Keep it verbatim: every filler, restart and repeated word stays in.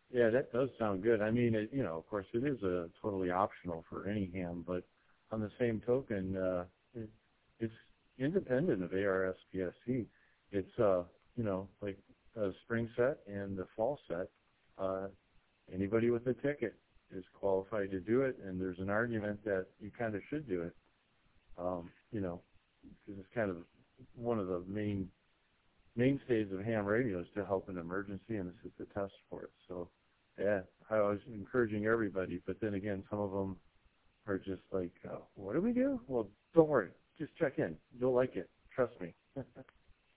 Yeah, that does sound good. I mean, it, you know, of course, it is a totally optional for any ham, but on the same token, uh, it, it's independent of A R S P S C. It's, uh, you know, like a spring set and the fall set. Uh, anybody with a ticket is qualified to do it, and there's an argument that you kind of should do it. Um, you know, because it's kind of one of the main mainstays of ham radio is to help an emergency, and this is the test for it. So, yeah, I was encouraging everybody, but then again, some of them are just like, uh, what do we do? Well, don't worry. Just check in. You'll like it. Trust me.